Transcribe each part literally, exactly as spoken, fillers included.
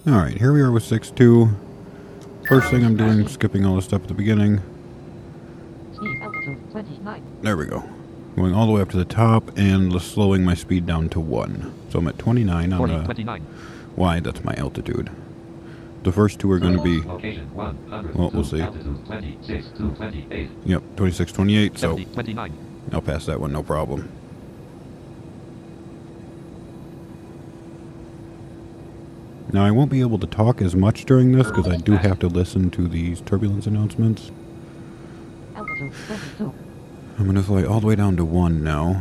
Alright, here we are with six two. First thing I'm doing, skipping all the stuff at the beginning. There we go. Going all the way up to the top and slowing my speed down to one. So I'm at twenty-nine on the Y, that's my altitude. The first two are going to be, well, we'll see. Yep, twenty-six, twenty-eight, so I'll pass that one, no problem. Now, I won't be able to talk as much during this because I do have to listen to these turbulence announcements. I'm going to fly all the way down to one now.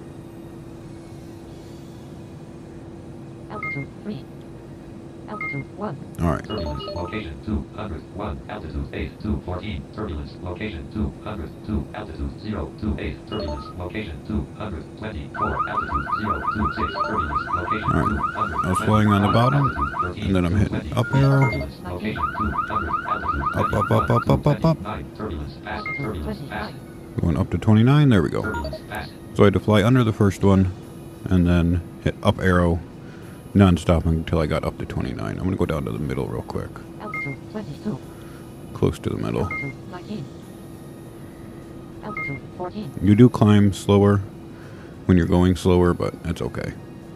Altitude three. Altitude one. Alright. Turbulence location two hundred one. Altitude eight two fourteen. Turbulence location two hundred two. Altitude zero two eight. Turbulence location two hundred twenty-four. Altitude zero two six. Turbulence location Alright. two hundred. I was flying on the bottom, and then I'm hitting up arrow. Turbulence location two hundred. Altitude Up, up, up, up, up, up, up. Turbulence fast. Turbulence fast. Going up to twenty-nine, there we go. Turbulence fast. So I had to fly under the first one, and then hit up arrow, non-stop until I got up to twenty-nine. I'm going to go down to the middle real quick. Altitude twenty-two. Close to the middle. Altitude nineteen. Altitude fourteen. You do climb slower when you're going slower, but it's okay.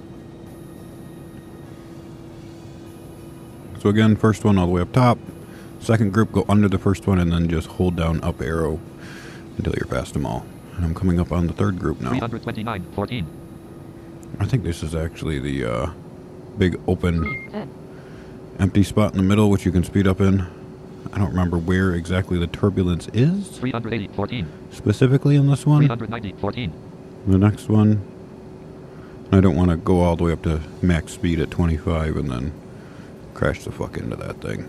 So again, first one all the way up top. Second group, go under the first one and then just hold down up arrow until you're past them all. And I'm coming up on the third group now. three hundred twenty-nine. fourteen. I think this is actually the uh, big open ten. empty spot in the middle, which you can speed up in. I don't remember where exactly the turbulence is three hundred eighty. fourteen. specifically in this one. three hundred ninety. fourteen. The next one, I don't want to go all the way up to max speed at twenty-five and then crash the fuck into that thing.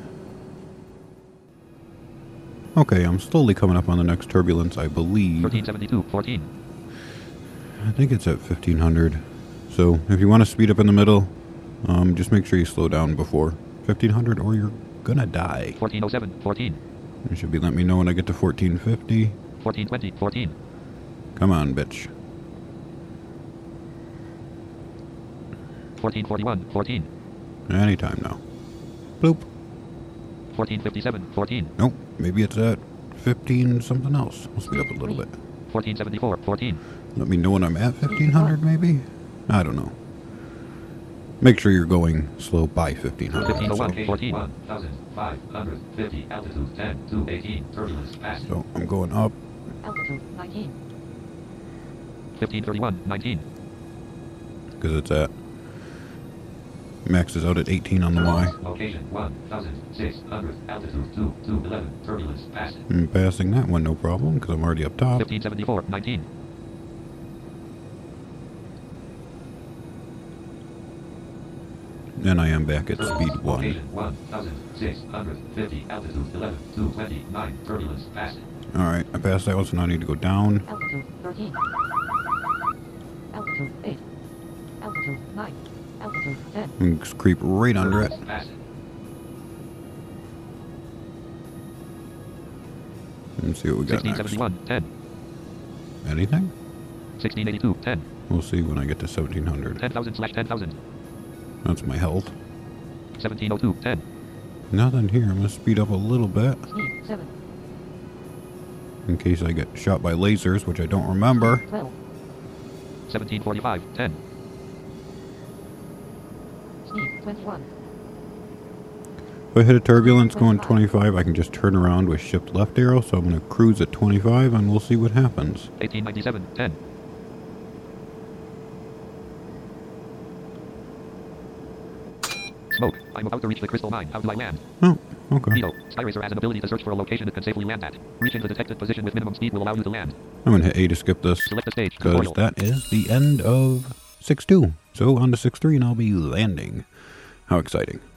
Okay, I'm slowly coming up on the next turbulence, I believe. thirteen seventy-two. fourteen. I think it's at fifteen hundred. So if you want to speed up in the middle, um, just make sure you slow down before fifteen hundred or you're gonna die. fourteen oh seven. fourteen. You should be letting me know when I get to fourteen fifty. fourteen twenty. fourteen. Come on, bitch. fourteen forty-one. fourteen. Anytime now. Bloop. fourteen fifty-seven. fourteen. Nope, maybe it's at fifteen something else. We'll speed up a little bit. fourteen seventy-four. fourteen. Let me know when I'm at fifteen hundred, maybe? I don't know. Make sure you're going slow by fifteen hundred. fifteen oh one. So, fourteen. one thousand five hundred fifty. Altitude ten to eighteen. Turbulence fast. so I'm going up. Altitude nineteen. fifteen thirty-one. nineteen. Because it's at... Max is out at eighteen on the Y. Location one thousand six hundred. Altitude two to eleven. Turbulence fast. I'm passing that one, no problem, because I'm already up top. fifteen seventy-four. nineteen. And I am back at speed one. Location one thousand six hundred fifty. Altitude eleven to twenty-nine. Turbulence fast. Alright, I passed that one, so now I need to go down. Altitude thirteen. Altitude eight. Altitude nine. Altitude ten. And just creep right under it. Turbulence fast. And see what we got sixteen next. seventy-one. ten. Anything? sixteen eighty-two. ten. We'll see when I get to seventeen hundred. ten thousand slash ten thousand. That's my health. seventeen oh two. ten. Nothing here. I'm going to speed up a little bit Speed seven. in case I get shot by lasers, which I don't remember. twelve. seventeen forty-five. ten. Speed twenty-one. If I hit a turbulence going twenty-five, I can just turn around with shift left arrow, so I'm going to cruise at twenty-five and we'll see what happens. eighteen ninety-seven. ten. Smoke. I'm about to reach the crystal mine. How do I land? Oh, okay. Neo. Skyracer has an ability to search for a location it can safely land at. Reaching the detected position with minimum speed will allow you to land. I'm going to hit A to skip this, Select the stage. because Tutorial. that is the end of six two. So on to six three and I'll be landing. How exciting.